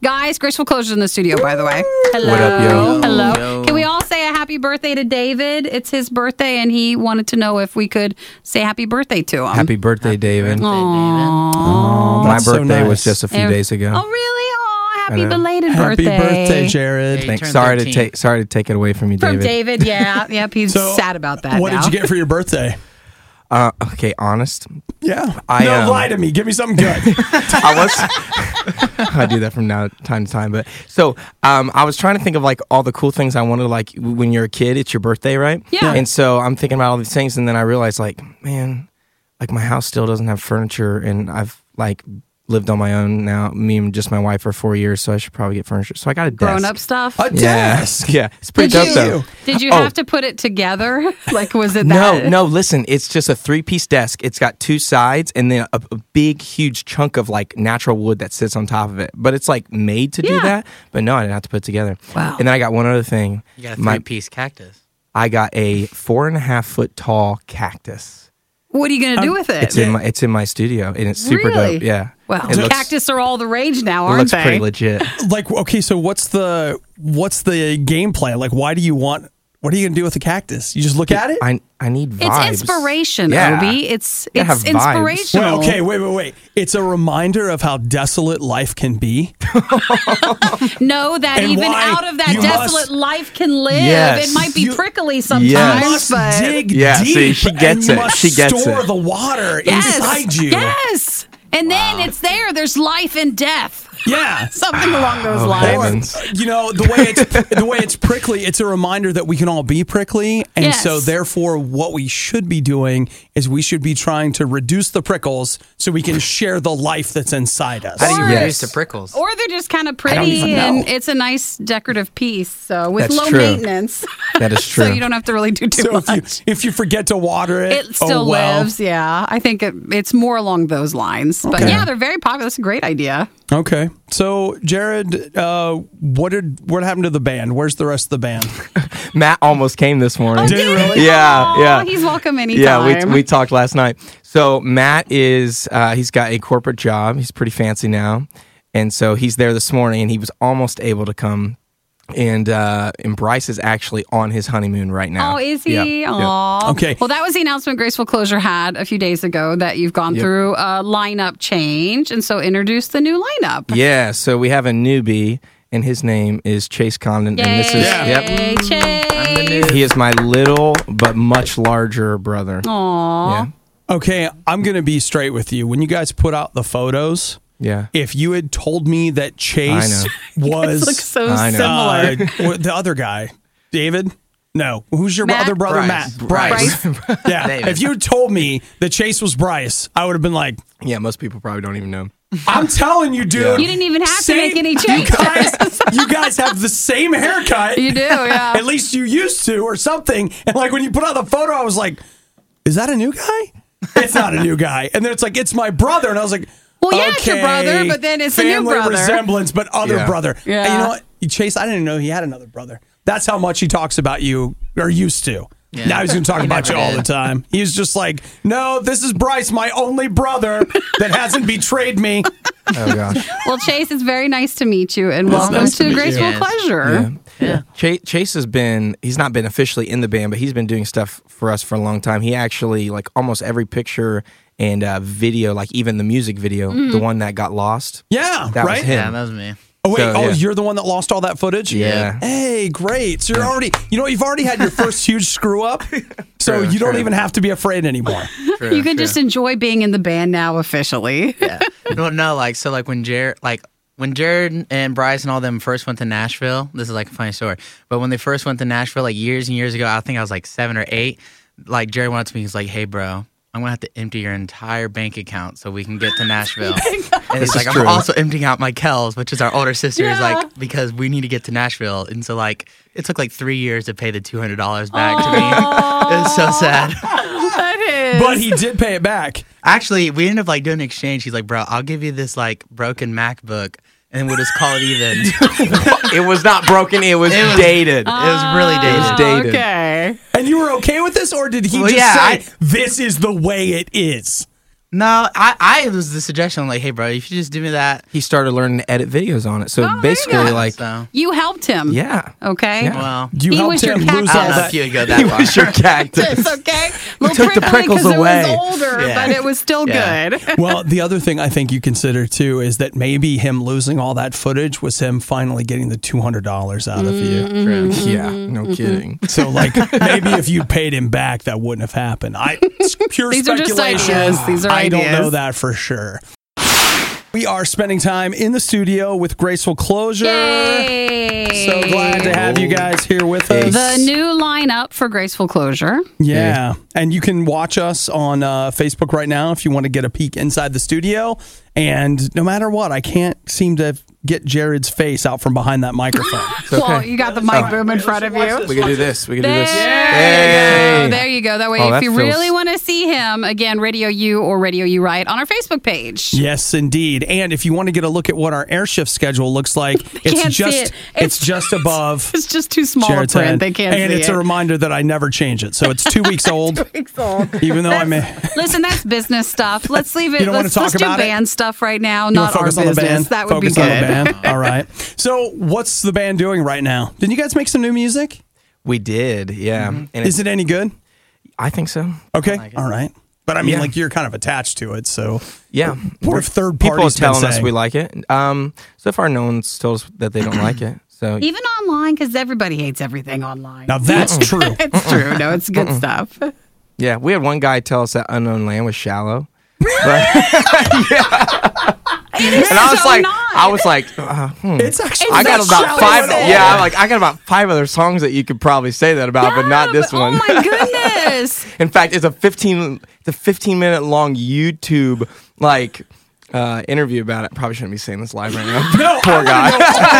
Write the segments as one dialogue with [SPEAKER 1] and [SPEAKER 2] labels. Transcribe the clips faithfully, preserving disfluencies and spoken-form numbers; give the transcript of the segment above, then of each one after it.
[SPEAKER 1] Guys, Graceful Closure in the studio, by the way. Hello.
[SPEAKER 2] What up, yo?
[SPEAKER 1] Hello.
[SPEAKER 2] Yo.
[SPEAKER 1] Can we all say a happy birthday to David? It's his birthday, and he wanted to know if we could say happy birthday to him.
[SPEAKER 2] Happy birthday, David.
[SPEAKER 1] Aww.
[SPEAKER 2] Oh, my
[SPEAKER 3] That's so
[SPEAKER 2] birthday was
[SPEAKER 3] nice.
[SPEAKER 2] just a few
[SPEAKER 1] Eh,
[SPEAKER 2] days ago.
[SPEAKER 1] Oh, really? Oh, happy
[SPEAKER 2] I know.
[SPEAKER 1] belated
[SPEAKER 3] Happy
[SPEAKER 1] birthday.
[SPEAKER 3] birthday, Jared.
[SPEAKER 4] Hey,
[SPEAKER 2] Thanks.
[SPEAKER 4] turned
[SPEAKER 2] Sorry to
[SPEAKER 4] thirteen.
[SPEAKER 2] take sorry to take it away from you,
[SPEAKER 1] From
[SPEAKER 2] David.
[SPEAKER 1] David, yeah. Yep, he's
[SPEAKER 3] So,
[SPEAKER 1] sad about that
[SPEAKER 3] What
[SPEAKER 1] now.
[SPEAKER 3] did you get for your birthday?
[SPEAKER 2] Uh, okay, honest.
[SPEAKER 3] Yeah.
[SPEAKER 2] I,
[SPEAKER 3] no,
[SPEAKER 2] um,
[SPEAKER 3] lie to me. Give me something good.
[SPEAKER 2] I was I do that from now time to time, but so um, I was trying to think of like all the cool things I wanted. Like when you're a kid, it's your birthday, right?
[SPEAKER 1] Yeah.
[SPEAKER 2] And so I'm thinking about all these things, and then I realized, like, man, like my house still doesn't have furniture, and I've like lived on my own now. Me and just my wife for four years, so I should probably get furniture. So I got a desk.
[SPEAKER 1] Grown up stuff?
[SPEAKER 3] A
[SPEAKER 2] Yeah,
[SPEAKER 3] desk.
[SPEAKER 2] yeah, it's pretty
[SPEAKER 1] Did
[SPEAKER 2] dope
[SPEAKER 1] you,
[SPEAKER 2] though.
[SPEAKER 1] did you
[SPEAKER 2] Oh.
[SPEAKER 1] have to put it together? Like, was it
[SPEAKER 2] No,
[SPEAKER 1] that?
[SPEAKER 2] no, listen, it's just a three-piece desk. It's got two sides and then a, a big, huge chunk of like natural wood that sits on top of it. But it's like made to
[SPEAKER 1] Yeah.
[SPEAKER 2] do that. But no, I didn't have to put it together.
[SPEAKER 1] Wow.
[SPEAKER 2] And then I got one other thing.
[SPEAKER 4] You got a
[SPEAKER 2] My-
[SPEAKER 4] three-piece cactus.
[SPEAKER 2] I got a four and a half foot tall cactus.
[SPEAKER 1] What are you going to do with it?
[SPEAKER 2] It's in my it's in my studio and it's super
[SPEAKER 1] Really?
[SPEAKER 2] dope. Yeah.
[SPEAKER 1] Well,
[SPEAKER 2] it looks,
[SPEAKER 1] cactus are all the rage now,
[SPEAKER 2] it
[SPEAKER 1] aren't
[SPEAKER 2] looks
[SPEAKER 1] they?
[SPEAKER 2] pretty legit.
[SPEAKER 3] Like, okay, so what's the what's the game plan? Like, why do you want? What are you gonna do with the cactus? You just look at it.
[SPEAKER 2] I I need vibes.
[SPEAKER 1] It's inspiration,
[SPEAKER 2] Yeah.
[SPEAKER 1] Obi. It's
[SPEAKER 2] Gotta
[SPEAKER 1] it's
[SPEAKER 2] have vibes.
[SPEAKER 1] inspirational.
[SPEAKER 3] Well, okay, wait, wait, wait. It's a reminder of how desolate life can be.
[SPEAKER 1] Know that
[SPEAKER 3] And
[SPEAKER 1] even
[SPEAKER 3] why
[SPEAKER 1] out of that
[SPEAKER 3] you
[SPEAKER 1] desolate
[SPEAKER 3] must-
[SPEAKER 1] life can live.
[SPEAKER 2] Yes.
[SPEAKER 1] It might be
[SPEAKER 3] You-
[SPEAKER 1] prickly sometimes,
[SPEAKER 2] Yes.
[SPEAKER 3] You must
[SPEAKER 1] but
[SPEAKER 3] dig
[SPEAKER 2] Yeah,
[SPEAKER 3] deep.
[SPEAKER 2] see, she gets
[SPEAKER 3] and you
[SPEAKER 2] it.
[SPEAKER 3] Must
[SPEAKER 2] She gets
[SPEAKER 3] store
[SPEAKER 2] it.
[SPEAKER 3] the water
[SPEAKER 1] yes,
[SPEAKER 3] inside you.
[SPEAKER 1] yes. And then it's there. There's life and death.
[SPEAKER 3] Yeah.
[SPEAKER 1] Something along those
[SPEAKER 2] Oh,
[SPEAKER 1] lines.
[SPEAKER 2] heavens.
[SPEAKER 3] You know, the way it's the way it's prickly, it's a reminder that we can all be prickly, and
[SPEAKER 1] Yes.
[SPEAKER 3] so therefore, what we should be doing is we should be trying to reduce the prickles so we can share the life that's inside us.
[SPEAKER 4] How do you
[SPEAKER 1] Or-
[SPEAKER 4] reduce the prickles?
[SPEAKER 1] Or they're just kind of
[SPEAKER 3] don't
[SPEAKER 1] pretty,
[SPEAKER 3] even
[SPEAKER 1] and
[SPEAKER 3] know.
[SPEAKER 1] it's a nice decorative piece. So with
[SPEAKER 2] That's
[SPEAKER 1] low
[SPEAKER 2] true.
[SPEAKER 1] maintenance,
[SPEAKER 2] That is
[SPEAKER 1] so
[SPEAKER 2] true.
[SPEAKER 1] you don't have to really do too
[SPEAKER 3] So
[SPEAKER 1] much.
[SPEAKER 3] if you, if you forget to water it,
[SPEAKER 1] It still
[SPEAKER 3] oh well.
[SPEAKER 1] lives, yeah. I think it, it's more along those lines. But
[SPEAKER 3] Okay.
[SPEAKER 1] yeah, they're very popular. That's a great idea.
[SPEAKER 3] Okay, so Jared, uh, what did what happened to the band? Where's the rest of the band?
[SPEAKER 2] Matt almost came this morning.
[SPEAKER 3] Did he really?
[SPEAKER 2] Yeah,
[SPEAKER 1] Aw,
[SPEAKER 2] yeah.
[SPEAKER 1] He's welcome anytime.
[SPEAKER 2] Yeah, we we talked last night. So Matt is uh, he's got a corporate job. He's pretty fancy now, and so he's there this morning, and he was almost able to come. And uh, and Bryce is actually on his honeymoon right now.
[SPEAKER 1] Oh, is he?
[SPEAKER 2] Yep, yep.
[SPEAKER 1] Aw.
[SPEAKER 3] Okay.
[SPEAKER 1] Well, that was the announcement Graceful Closure had a few days ago that you've gone
[SPEAKER 2] Yep.
[SPEAKER 1] through a lineup change, and so introduce the new lineup.
[SPEAKER 2] Yeah, so we have a newbie, and his name is Chase Condon,
[SPEAKER 1] Yay,
[SPEAKER 2] and this is
[SPEAKER 1] Yay, Chase.
[SPEAKER 2] yep. He is my little but much larger brother.
[SPEAKER 1] Aw.
[SPEAKER 2] Yeah,
[SPEAKER 3] Okay, I'm gonna be straight with you. When you guys put out the photos,
[SPEAKER 2] yeah.
[SPEAKER 3] if you had told me that Chase
[SPEAKER 1] It
[SPEAKER 3] was
[SPEAKER 1] looks so
[SPEAKER 2] I know.
[SPEAKER 1] similar.
[SPEAKER 3] uh, the other guy, David. No, who's your
[SPEAKER 1] Matt?
[SPEAKER 3] other brother,
[SPEAKER 4] Bryce.
[SPEAKER 3] Matt? Bryce.
[SPEAKER 1] Bryce.
[SPEAKER 3] Yeah.
[SPEAKER 4] David.
[SPEAKER 3] If you had told me that Chase was Bryce, I would have been like,
[SPEAKER 2] Yeah, most people probably don't even know.
[SPEAKER 3] I'm telling you, dude.
[SPEAKER 1] You didn't even have to
[SPEAKER 3] Same-
[SPEAKER 1] make any
[SPEAKER 3] You
[SPEAKER 1] changes.
[SPEAKER 3] guys, you guys have the same haircut.
[SPEAKER 1] You do, yeah.
[SPEAKER 3] At least you used to, or something. And like when you put out the photo, I was like, "Is that a new guy?" It's not a new guy. And then it's like, "It's my brother," and I was like,
[SPEAKER 1] Well, yeah, it's your
[SPEAKER 3] okay,
[SPEAKER 1] brother, but then it's a new
[SPEAKER 3] family
[SPEAKER 1] brother.
[SPEAKER 3] resemblance, but other
[SPEAKER 2] Yeah.
[SPEAKER 3] brother."
[SPEAKER 1] Yeah.
[SPEAKER 3] And you know what, Chase? I didn't know he had another brother. That's how much he talks about you, or used to.
[SPEAKER 4] Yeah.
[SPEAKER 3] Now he's going to talk
[SPEAKER 4] He
[SPEAKER 3] about you
[SPEAKER 4] never
[SPEAKER 3] all
[SPEAKER 4] did.
[SPEAKER 3] the time. He's just like, "No, this is Bryce, my only brother that hasn't betrayed me."
[SPEAKER 2] Oh gosh.
[SPEAKER 1] Well, Chase, it's very nice to meet you, and welcome
[SPEAKER 3] nice to
[SPEAKER 1] to
[SPEAKER 3] meet you.
[SPEAKER 1] Graceful
[SPEAKER 4] Yes.
[SPEAKER 1] Pleasure.
[SPEAKER 4] Yeah.
[SPEAKER 2] Chase, Chase has been, he's not been officially in the band, but he's been doing stuff for us for a long time. He actually, like almost every picture and uh, video, like even the music video,
[SPEAKER 1] Mm-hmm.
[SPEAKER 2] the one that got lost,
[SPEAKER 3] Yeah,
[SPEAKER 2] that
[SPEAKER 3] right.
[SPEAKER 2] was him.
[SPEAKER 4] Yeah, that was me.
[SPEAKER 3] Oh wait!
[SPEAKER 2] So,
[SPEAKER 3] oh,
[SPEAKER 2] yeah.
[SPEAKER 3] you're the one that lost all that footage.
[SPEAKER 2] Yeah.
[SPEAKER 3] Hey, great! So you're already, you know, you've already had your first huge screw up, so
[SPEAKER 2] True,
[SPEAKER 3] you don't
[SPEAKER 2] true.
[SPEAKER 3] even have to be afraid anymore.
[SPEAKER 4] True,
[SPEAKER 1] You can
[SPEAKER 4] true.
[SPEAKER 1] just enjoy being in the band now officially.
[SPEAKER 4] Yeah. No, no, like so, like when Jared, like when Jared and Bryce and all them first went to Nashville. This is like a funny story, but when they first went to Nashville, like years and years ago, I think I was like seven or eight. Like Jared went up to me, he's like, "Hey, bro, I'm gonna have to empty your entire bank account so we can get to Nashville." And he's
[SPEAKER 2] This
[SPEAKER 4] like,
[SPEAKER 2] is
[SPEAKER 4] "I'm
[SPEAKER 2] true.
[SPEAKER 4] also emptying out my Kells, which is our older sister, is
[SPEAKER 1] Yeah.
[SPEAKER 4] like because we need to get to Nashville." And so like it took like three years to pay the two hundred dollars back to me. It was so sad.
[SPEAKER 1] That is.
[SPEAKER 3] But he did pay it back.
[SPEAKER 4] Actually, we ended up like doing an exchange. He's like, "Bro, I'll give you this like broken MacBook, and we'll just call it even."
[SPEAKER 2] It was not broken, it was,
[SPEAKER 4] It was-
[SPEAKER 2] dated.
[SPEAKER 4] It was really
[SPEAKER 1] Oh,
[SPEAKER 4] dated.
[SPEAKER 2] dated.
[SPEAKER 1] Okay.
[SPEAKER 3] And you were okay with this, or did he
[SPEAKER 4] Well,
[SPEAKER 3] just
[SPEAKER 4] yeah,
[SPEAKER 3] say,
[SPEAKER 4] I-
[SPEAKER 3] "This is the way it is"?
[SPEAKER 4] No, I, I it was the suggestion like, hey, bro, if you just do me that.
[SPEAKER 2] He started learning to edit videos on it. So
[SPEAKER 1] Oh, there you
[SPEAKER 2] basically,
[SPEAKER 1] go.
[SPEAKER 2] like,
[SPEAKER 4] So,
[SPEAKER 1] You helped him.
[SPEAKER 2] yeah.
[SPEAKER 1] Okay.
[SPEAKER 2] Yeah.
[SPEAKER 4] well,
[SPEAKER 3] You
[SPEAKER 1] He
[SPEAKER 3] helped
[SPEAKER 1] was your
[SPEAKER 3] him lose
[SPEAKER 1] cactus.
[SPEAKER 3] all
[SPEAKER 4] I don't know
[SPEAKER 3] that.
[SPEAKER 4] if you would go
[SPEAKER 2] He
[SPEAKER 4] that far.
[SPEAKER 2] was your cactus.
[SPEAKER 1] It's okay. Little
[SPEAKER 2] took the
[SPEAKER 1] prickly
[SPEAKER 2] prickles
[SPEAKER 1] 'cause
[SPEAKER 2] away.
[SPEAKER 1] It was older,
[SPEAKER 4] Yeah.
[SPEAKER 1] but it was still
[SPEAKER 4] Yeah.
[SPEAKER 1] good.
[SPEAKER 3] Well, the other thing I think you consider too is that maybe him losing all that footage was him finally getting the two hundred dollars out of you.
[SPEAKER 4] True.
[SPEAKER 2] Yeah, no kidding.
[SPEAKER 3] So, like, maybe if you paid him back, that wouldn't have happened. I it's pure
[SPEAKER 1] These are just
[SPEAKER 3] speculation.
[SPEAKER 1] ideas. These are
[SPEAKER 3] I don't know
[SPEAKER 1] ideas.
[SPEAKER 3] that for sure. We are spending time in the studio with Graceful Closure.
[SPEAKER 1] Yay.
[SPEAKER 3] So glad to have you guys here with us.
[SPEAKER 1] The new lineup for Graceful Closure.
[SPEAKER 3] Yeah. And you can watch us on uh, Facebook right now if you want to get a peek inside the studio. And no matter what, I can't seem to get Jared's face out from behind that microphone.
[SPEAKER 1] Well, you got the mic boom in front of you.
[SPEAKER 2] We can do this. We can do
[SPEAKER 1] There
[SPEAKER 2] this.
[SPEAKER 1] you
[SPEAKER 2] Yay.
[SPEAKER 1] go. There you go. That way,
[SPEAKER 2] Oh,
[SPEAKER 1] if
[SPEAKER 2] that
[SPEAKER 1] you
[SPEAKER 2] feels-
[SPEAKER 1] really want to see him, again, Radio U or Radio U Right on our Facebook page.
[SPEAKER 3] Yes, indeed. And if you want to get a look at what our airshift schedule looks like, it's
[SPEAKER 1] can't see
[SPEAKER 3] just
[SPEAKER 1] it.
[SPEAKER 3] it's,
[SPEAKER 1] It's-
[SPEAKER 3] just above
[SPEAKER 1] It's just too small a
[SPEAKER 3] Jared's
[SPEAKER 1] print.
[SPEAKER 3] head.
[SPEAKER 1] They can't
[SPEAKER 3] and
[SPEAKER 1] see
[SPEAKER 3] it's
[SPEAKER 1] it.
[SPEAKER 3] a reminder that I never change it. So it's two weeks old.
[SPEAKER 1] Weeks old.
[SPEAKER 3] Even though I may
[SPEAKER 1] Listen, that's business stuff. Let's leave it.
[SPEAKER 3] You don't wanna
[SPEAKER 1] let's
[SPEAKER 3] talk
[SPEAKER 1] let's do
[SPEAKER 3] about it?
[SPEAKER 1] band stuff right now,
[SPEAKER 3] You wanna
[SPEAKER 1] not our
[SPEAKER 3] focus
[SPEAKER 1] business.
[SPEAKER 3] on the band.
[SPEAKER 1] That would
[SPEAKER 3] focus
[SPEAKER 1] be good.
[SPEAKER 3] on the band. All right. So what's the band doing right now? Didn't you guys make some new music?
[SPEAKER 2] We did, yeah. And
[SPEAKER 3] Is
[SPEAKER 2] it,
[SPEAKER 3] it any good?
[SPEAKER 2] I think so.
[SPEAKER 3] Okay.
[SPEAKER 4] like it.
[SPEAKER 3] All right. But I mean,
[SPEAKER 2] Yeah.
[SPEAKER 3] like you're kind of attached to it, so
[SPEAKER 2] Yeah.
[SPEAKER 3] what if third
[SPEAKER 2] People are
[SPEAKER 3] parties been
[SPEAKER 2] telling us
[SPEAKER 3] saying?
[SPEAKER 2] we like it. Um, so far, no one's told us that they don't like it. So
[SPEAKER 1] Even online, because everybody hates everything online.
[SPEAKER 3] Now that's true.
[SPEAKER 1] It's true. No, it's good stuff.
[SPEAKER 2] yeah, we had one guy tell us that Unknown Land was shallow.
[SPEAKER 1] It's
[SPEAKER 2] And I was
[SPEAKER 1] so
[SPEAKER 2] like,
[SPEAKER 1] not.
[SPEAKER 2] I was like, uh, hmm.
[SPEAKER 3] It's actually
[SPEAKER 2] I got
[SPEAKER 3] not
[SPEAKER 2] about
[SPEAKER 3] shallow
[SPEAKER 2] five.
[SPEAKER 3] at all.
[SPEAKER 2] Yeah, I'm like I got about five other songs that you could probably say that about, but not
[SPEAKER 1] Yeah,
[SPEAKER 2] this
[SPEAKER 1] but-
[SPEAKER 2] one.
[SPEAKER 1] Oh my goodness.
[SPEAKER 2] In fact, it's a fifteen, it's a fifteen minute long YouTube like uh, interview about it. Probably shouldn't be saying this live right now.
[SPEAKER 3] No,
[SPEAKER 2] Poor guy.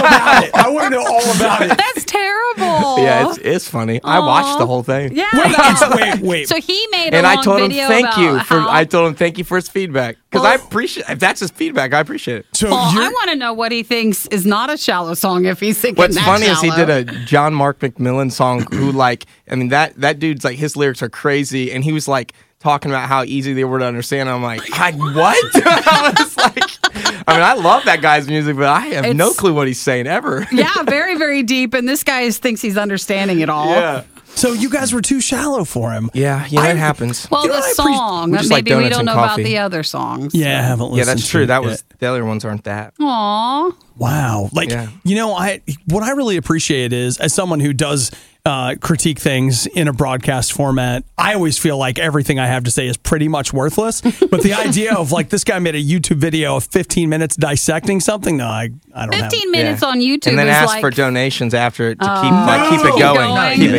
[SPEAKER 3] I want to know all about it.
[SPEAKER 1] That's terrible.
[SPEAKER 2] Yeah, it's it's funny. I watched the whole thing.
[SPEAKER 1] Yeah.
[SPEAKER 3] Wait, that's- wait, wait.
[SPEAKER 1] So he made a
[SPEAKER 2] And
[SPEAKER 1] long
[SPEAKER 2] I told him
[SPEAKER 1] video
[SPEAKER 2] thank
[SPEAKER 1] about
[SPEAKER 2] you for.
[SPEAKER 1] how,
[SPEAKER 2] I told him thank you for his feedback because
[SPEAKER 1] Well-
[SPEAKER 2] I appreciate. If that's his feedback, I appreciate it.
[SPEAKER 3] So
[SPEAKER 1] Well,
[SPEAKER 3] you're,
[SPEAKER 1] I want to know what he thinks is not a shallow song if he's thinking
[SPEAKER 2] What's
[SPEAKER 1] that
[SPEAKER 2] funny is he
[SPEAKER 1] shallow.
[SPEAKER 2] did a John Mark McMillan song. Who like? I mean that that dude's like his lyrics are crazy, and he was like talking about how easy they were to understand. I'm like, I what? I was like, I mean, I love that guy's music, but I have no
[SPEAKER 1] It's-
[SPEAKER 2] clue what he's saying ever.
[SPEAKER 1] Yeah, very, very deep. And this guy is, thinks he's understanding it all.
[SPEAKER 2] yeah.
[SPEAKER 3] so you guys were too shallow for him.
[SPEAKER 2] Yeah, yeah,
[SPEAKER 3] I-
[SPEAKER 2] it happens.
[SPEAKER 1] Well,
[SPEAKER 3] You know
[SPEAKER 1] the
[SPEAKER 3] what I appreciate-
[SPEAKER 1] song,
[SPEAKER 2] We just like
[SPEAKER 1] maybe we
[SPEAKER 2] donuts
[SPEAKER 1] don't
[SPEAKER 2] and
[SPEAKER 1] know
[SPEAKER 2] coffee.
[SPEAKER 1] about the other songs.
[SPEAKER 3] Yeah, I haven't listened.
[SPEAKER 2] Yeah, that's
[SPEAKER 3] to
[SPEAKER 2] true.
[SPEAKER 3] it
[SPEAKER 2] That
[SPEAKER 3] yet.
[SPEAKER 2] was the other ones aren't that.
[SPEAKER 1] Aw.
[SPEAKER 3] Wow. Like,
[SPEAKER 2] Yeah.
[SPEAKER 3] you know, I what I really appreciate is as someone who does uh, critique things in a broadcast format, I always feel like everything I have to say is pretty much worthless. But the idea of like this guy made a YouTube video of fifteen minutes dissecting something, no, I, I don't have.
[SPEAKER 1] fifteen minutes
[SPEAKER 2] Yeah.
[SPEAKER 1] on YouTube
[SPEAKER 2] and then
[SPEAKER 1] is
[SPEAKER 2] ask
[SPEAKER 1] like...
[SPEAKER 2] for donations after it to
[SPEAKER 1] Oh.
[SPEAKER 2] keep like keep it
[SPEAKER 1] Keep
[SPEAKER 2] going.
[SPEAKER 1] going.
[SPEAKER 2] Keep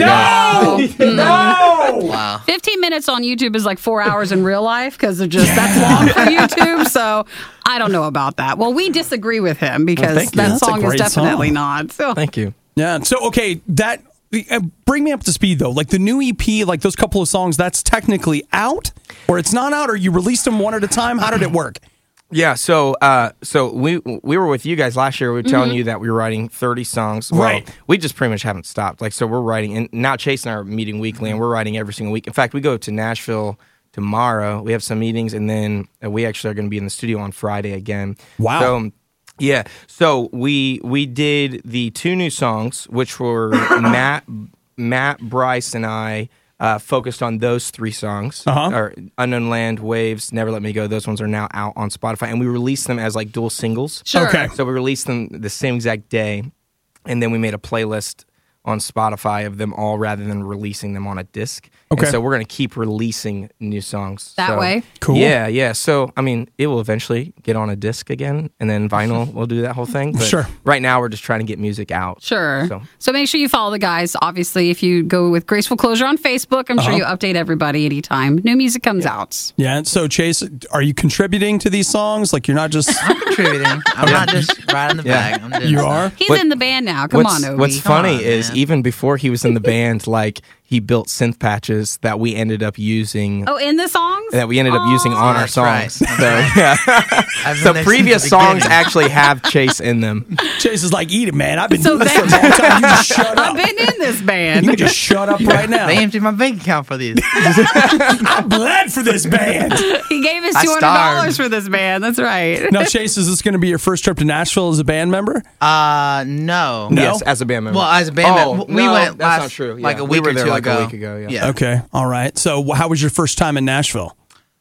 [SPEAKER 2] it going.
[SPEAKER 3] No!
[SPEAKER 4] Wow.
[SPEAKER 1] fifteen minutes on YouTube is like four hours in real life because just that's long for YouTube. So I don't know about that. Well, we disagree with him because
[SPEAKER 2] thank you.
[SPEAKER 1] that
[SPEAKER 3] That's a
[SPEAKER 1] song is
[SPEAKER 3] great
[SPEAKER 1] definitely
[SPEAKER 3] song.
[SPEAKER 1] not. So
[SPEAKER 2] Thank you.
[SPEAKER 3] Yeah. So okay, that uh, bring me up to speed though. Like the new E P, like those couple of songs, that's technically out, or it's not out, or you released them one at a time. How did it work?
[SPEAKER 2] Yeah, so uh, so we we were with you guys last year. We were telling you that we were writing thirty songs. Well,
[SPEAKER 3] Right.
[SPEAKER 2] we just pretty much haven't stopped. Like, so we're writing, and now Chase and I are meeting weekly, and we're writing every single week. In fact, we go to Nashville tomorrow. We have some meetings, and then uh, we actually are going to be in the studio on Friday again.
[SPEAKER 3] Wow.
[SPEAKER 2] So, yeah. So we we did the two new songs, which were Matt Matt Bryce and I. Uh, focused on those three songs,
[SPEAKER 3] Uh-huh.
[SPEAKER 2] or Unknown Land, Waves, Never Let Me Go. Those ones are now out on Spotify, and we released them as like dual singles.
[SPEAKER 1] sure.
[SPEAKER 3] Okay.
[SPEAKER 2] So we released them the same exact day, and then we made a playlist on Spotify of them all rather than releasing them on a disc.
[SPEAKER 3] Okay.
[SPEAKER 2] And so we're going to keep releasing new songs.
[SPEAKER 1] That
[SPEAKER 2] So-
[SPEAKER 1] way?
[SPEAKER 3] Cool.
[SPEAKER 2] Yeah, yeah. So, I mean, it will eventually get on a disc again, and then vinyl will do that whole thing. But
[SPEAKER 3] Sure.
[SPEAKER 2] right now, we're just trying to get music out.
[SPEAKER 1] Sure. So.
[SPEAKER 2] So-
[SPEAKER 1] make sure you follow the guys. Obviously, if you go with Graceful Closure on Facebook, I'm
[SPEAKER 3] Uh-huh.
[SPEAKER 1] sure you update everybody anytime new music comes out.
[SPEAKER 3] Yeah. So Chase, are you contributing to these songs? Like you're not just
[SPEAKER 4] I'm contributing. I'm not just riding the
[SPEAKER 2] Yeah.
[SPEAKER 4] bag. I'm doing
[SPEAKER 3] you
[SPEAKER 4] stuff.
[SPEAKER 3] are.
[SPEAKER 1] He's
[SPEAKER 2] What-
[SPEAKER 1] in the band now. Come
[SPEAKER 2] what's,
[SPEAKER 1] on, Obi.
[SPEAKER 2] What's
[SPEAKER 4] Come
[SPEAKER 2] funny
[SPEAKER 4] on,
[SPEAKER 2] is
[SPEAKER 4] man.
[SPEAKER 2] even before he was in the band, like he built synth patches that we ended up using.
[SPEAKER 1] Oh, in the songs?
[SPEAKER 2] That we ended up using on our
[SPEAKER 4] That's
[SPEAKER 2] songs.
[SPEAKER 4] right.
[SPEAKER 2] So yeah,
[SPEAKER 4] I've been
[SPEAKER 2] so
[SPEAKER 4] there
[SPEAKER 2] previous
[SPEAKER 4] since the
[SPEAKER 2] songs
[SPEAKER 4] beginning.
[SPEAKER 2] actually have Chase in them.
[SPEAKER 3] Chase is like, eat it, man. I've been
[SPEAKER 1] So
[SPEAKER 3] doing this for a
[SPEAKER 1] that-
[SPEAKER 3] long time. You just shut
[SPEAKER 1] I've
[SPEAKER 3] up.
[SPEAKER 1] been in this
[SPEAKER 3] You
[SPEAKER 1] band.
[SPEAKER 3] can just shut up right now.
[SPEAKER 4] They emptied my bank account for these.
[SPEAKER 3] I bled for this band.
[SPEAKER 1] He gave us
[SPEAKER 4] I
[SPEAKER 1] two hundred dollars
[SPEAKER 4] starved.
[SPEAKER 1] for this band. That's right.
[SPEAKER 3] Now, Chase, is this going to be your first trip to Nashville as a band member?
[SPEAKER 4] Uh, no.
[SPEAKER 3] No?
[SPEAKER 2] Yes, as a band member.
[SPEAKER 4] Well, as a band
[SPEAKER 2] oh,
[SPEAKER 4] member, we
[SPEAKER 2] no,
[SPEAKER 4] went
[SPEAKER 2] That's
[SPEAKER 4] last,
[SPEAKER 2] not true.
[SPEAKER 4] like
[SPEAKER 2] Yeah,
[SPEAKER 4] a
[SPEAKER 2] we
[SPEAKER 4] week
[SPEAKER 2] were
[SPEAKER 4] or
[SPEAKER 2] there
[SPEAKER 4] two
[SPEAKER 2] like
[SPEAKER 4] ago.
[SPEAKER 2] a week ago. Yeah.
[SPEAKER 3] Okay. All right. So, wh- how was your first time in Nashville?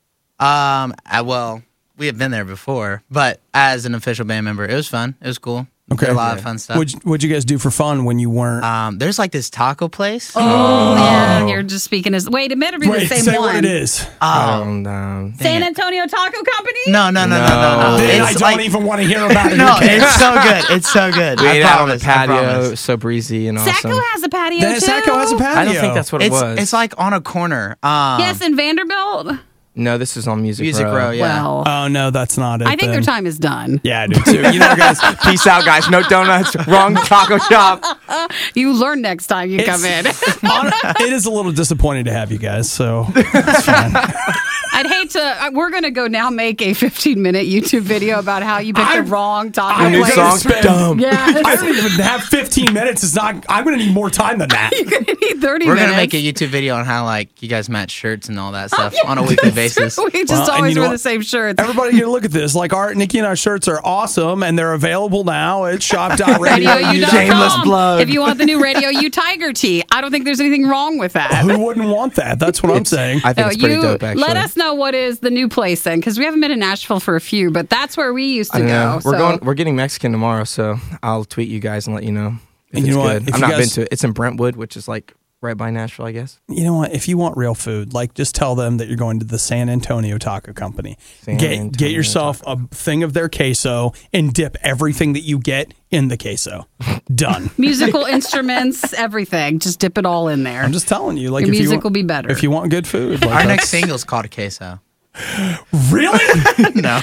[SPEAKER 4] Um, I, well, we had been there before, but as an official band member, it was fun. It was cool.
[SPEAKER 3] Okay.
[SPEAKER 4] Did a lot of fun stuff.
[SPEAKER 3] What'd, what'd you guys do for fun when you weren't?
[SPEAKER 4] Um, there's like this taco place.
[SPEAKER 1] Oh, yeah. You're just speaking as. Wait, it better be
[SPEAKER 3] Wait,
[SPEAKER 1] the same
[SPEAKER 3] say
[SPEAKER 1] one.
[SPEAKER 3] what it is.
[SPEAKER 2] Um, um,
[SPEAKER 1] San Antonio Taco Company?
[SPEAKER 4] No, no, no, no, no,
[SPEAKER 2] No.
[SPEAKER 4] no.
[SPEAKER 3] Then I
[SPEAKER 4] It's
[SPEAKER 3] don't
[SPEAKER 4] like,
[SPEAKER 3] even want to hear about it.
[SPEAKER 4] no,
[SPEAKER 3] again.
[SPEAKER 4] it's so good. It's so good.
[SPEAKER 2] we
[SPEAKER 4] I
[SPEAKER 2] ate out on the
[SPEAKER 4] promise, I
[SPEAKER 2] patio.
[SPEAKER 4] promise.
[SPEAKER 2] So breezy and awesome.
[SPEAKER 1] Sacco has a patio
[SPEAKER 3] Then
[SPEAKER 1] too.
[SPEAKER 3] Sacco has a patio.
[SPEAKER 2] I don't think that's what it
[SPEAKER 4] It's
[SPEAKER 2] was.
[SPEAKER 4] it's like on a corner. Um,
[SPEAKER 1] Yes, in Vanderbilt.
[SPEAKER 2] no, this is on Music,
[SPEAKER 4] Music
[SPEAKER 2] Row.
[SPEAKER 4] Row. Yeah.
[SPEAKER 1] Well,
[SPEAKER 3] Oh no, that's not it.
[SPEAKER 1] I think
[SPEAKER 3] then.
[SPEAKER 1] their time is done.
[SPEAKER 3] Yeah, I do too. You know, guys,
[SPEAKER 2] Peace out, guys. No donuts. Wrong taco shop.
[SPEAKER 1] You learn next time you come in.
[SPEAKER 3] hon- it is a little disappointing to have you guys. So it's fine.
[SPEAKER 1] I'd hate to. uh, We're going to go now make a fifteen minute YouTube video about how you picked
[SPEAKER 3] I-
[SPEAKER 1] the wrong taco
[SPEAKER 3] I'm
[SPEAKER 2] new
[SPEAKER 1] place.
[SPEAKER 3] gonna
[SPEAKER 2] songs
[SPEAKER 3] spend-
[SPEAKER 2] dumb.
[SPEAKER 1] Yes.
[SPEAKER 3] I don't even have fifteen minutes. It's not. I'm going to need more time than that.
[SPEAKER 1] You're going to need thirty
[SPEAKER 4] We're
[SPEAKER 1] minutes.
[SPEAKER 4] gonna make a YouTube video on how like you guys match shirts and all that stuff on a weekly basis.
[SPEAKER 1] We just
[SPEAKER 3] Well, and
[SPEAKER 1] always
[SPEAKER 3] you know
[SPEAKER 1] wear
[SPEAKER 3] what?
[SPEAKER 1] the same shirts.
[SPEAKER 3] Everybody here, look at this. Like our Nikki and our shirts are awesome, and they're available now at shop dot radio
[SPEAKER 1] radio u dot
[SPEAKER 2] Shameless
[SPEAKER 1] com.
[SPEAKER 2] plug.
[SPEAKER 1] If you want the new Radio U Tiger tee, I don't think there's anything wrong with that.
[SPEAKER 3] Who wouldn't want that? That's what I'm saying.
[SPEAKER 2] I think
[SPEAKER 1] No,
[SPEAKER 2] it's pretty
[SPEAKER 1] you
[SPEAKER 2] dope, actually.
[SPEAKER 1] let us know what is the new place then, because we haven't been in Nashville for a few, but that's where we used
[SPEAKER 2] I
[SPEAKER 1] to
[SPEAKER 2] don't know.
[SPEAKER 1] go.
[SPEAKER 2] We're
[SPEAKER 1] so.
[SPEAKER 2] going. We're getting Mexican tomorrow, so I'll tweet you guys and let you know if
[SPEAKER 3] And you
[SPEAKER 2] it's
[SPEAKER 3] know what?
[SPEAKER 2] good.
[SPEAKER 3] If
[SPEAKER 2] I've
[SPEAKER 3] you
[SPEAKER 2] not
[SPEAKER 3] guys-
[SPEAKER 2] been to it. It's in Brentwood, which is like right by Nashville, I guess.
[SPEAKER 3] You know what? If you want real food, like just tell them that you're going to the San Antonio Taco Company.
[SPEAKER 2] San
[SPEAKER 3] Get
[SPEAKER 2] Antonio
[SPEAKER 3] get yourself a thing of their queso and dip everything that you get in the queso. Done.
[SPEAKER 1] Musical instruments, everything. Just dip it all in there.
[SPEAKER 3] I'm just telling you. Like
[SPEAKER 1] Your
[SPEAKER 3] if you
[SPEAKER 1] music
[SPEAKER 3] want,
[SPEAKER 1] will be better.
[SPEAKER 3] if you want good food. Like
[SPEAKER 4] Our
[SPEAKER 3] that's-
[SPEAKER 4] next single's called a queso.
[SPEAKER 3] really?
[SPEAKER 4] No,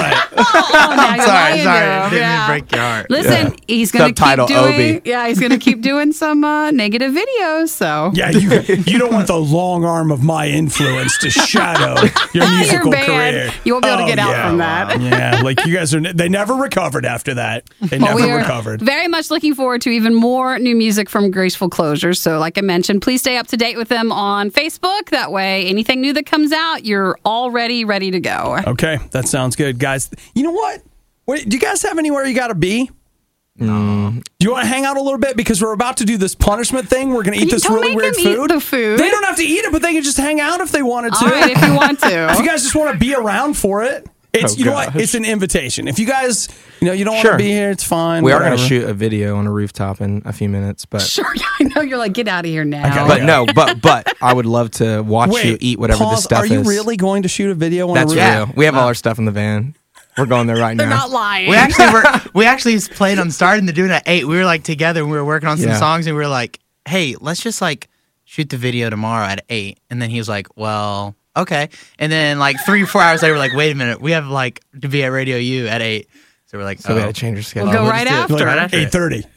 [SPEAKER 1] oh, now you're
[SPEAKER 4] sorry,
[SPEAKER 1] lying
[SPEAKER 4] sorry,
[SPEAKER 1] to him.
[SPEAKER 4] didn't
[SPEAKER 1] Yeah.
[SPEAKER 4] break your heart.
[SPEAKER 1] Listen, he's going to
[SPEAKER 2] Subtitle
[SPEAKER 1] keep doing.
[SPEAKER 2] Obi.
[SPEAKER 1] Yeah, he's going to keep doing some uh, negative videos. So
[SPEAKER 3] Yeah, you you don't want the long arm of my influence to shadow your
[SPEAKER 1] Ah,
[SPEAKER 3] musical
[SPEAKER 1] you're banned.
[SPEAKER 3] career.
[SPEAKER 1] You won't be able to
[SPEAKER 3] Oh,
[SPEAKER 1] get out
[SPEAKER 3] yeah,
[SPEAKER 1] from that.
[SPEAKER 3] Yeah, like you guys are. They never recovered after that. They
[SPEAKER 1] Well,
[SPEAKER 3] never
[SPEAKER 1] we are
[SPEAKER 3] recovered.
[SPEAKER 1] very much looking forward to even more new music from Graceful Closures. So, like I mentioned, please stay up to date with them on Facebook. That way, anything new that comes out, you're already ready to go.
[SPEAKER 3] Okay, that sounds good, guys. You know what? Wait, do you guys have anywhere you got to be? No. Do you want to hang out a little bit because we're about to do this punishment thing? We're going to eat
[SPEAKER 1] You
[SPEAKER 3] this
[SPEAKER 1] don't
[SPEAKER 3] really
[SPEAKER 1] make
[SPEAKER 3] weird
[SPEAKER 1] them eat
[SPEAKER 3] food.
[SPEAKER 1] the food.
[SPEAKER 3] They don't have to eat it, but they can just hang out if they wanted to.
[SPEAKER 1] All right, if you want to.
[SPEAKER 3] If you guys just want to be around for it, it's
[SPEAKER 2] Oh,
[SPEAKER 3] you know what?
[SPEAKER 2] gosh.
[SPEAKER 3] It's an invitation. If you guys, you know, you don't want
[SPEAKER 2] Sure.
[SPEAKER 3] to be here, it's fine.
[SPEAKER 2] We are going to
[SPEAKER 3] whatever.
[SPEAKER 2] shoot a video on a rooftop in a few minutes, but
[SPEAKER 1] Sure, I know you're like, get out of here now.
[SPEAKER 3] got-
[SPEAKER 2] but no, but but I would love to watch
[SPEAKER 3] Wait,
[SPEAKER 2] you eat whatever
[SPEAKER 3] pause.
[SPEAKER 2] this stuff
[SPEAKER 3] Are you
[SPEAKER 2] is.
[SPEAKER 3] really going to shoot a video on
[SPEAKER 2] That's
[SPEAKER 3] a roof?
[SPEAKER 2] real. We have all our stuff in the van. We're going there right
[SPEAKER 1] They're
[SPEAKER 2] now.
[SPEAKER 1] not lying.
[SPEAKER 4] We actually were we actually planned on starting to do it at eight. We were like together and we were working on some
[SPEAKER 2] Yeah.
[SPEAKER 4] songs and we were like, hey, let's just like shoot the video tomorrow at eight. And then he was like, well, okay. And then like three, four hours later, we're like, wait a minute, we have like to be at Radio U at eight. So we're like,
[SPEAKER 2] So
[SPEAKER 4] oh.
[SPEAKER 2] we had to change our schedule.
[SPEAKER 1] We'll go
[SPEAKER 4] We'll
[SPEAKER 1] right
[SPEAKER 4] just do it.
[SPEAKER 1] after.
[SPEAKER 4] Right after it.
[SPEAKER 3] Eight thirty.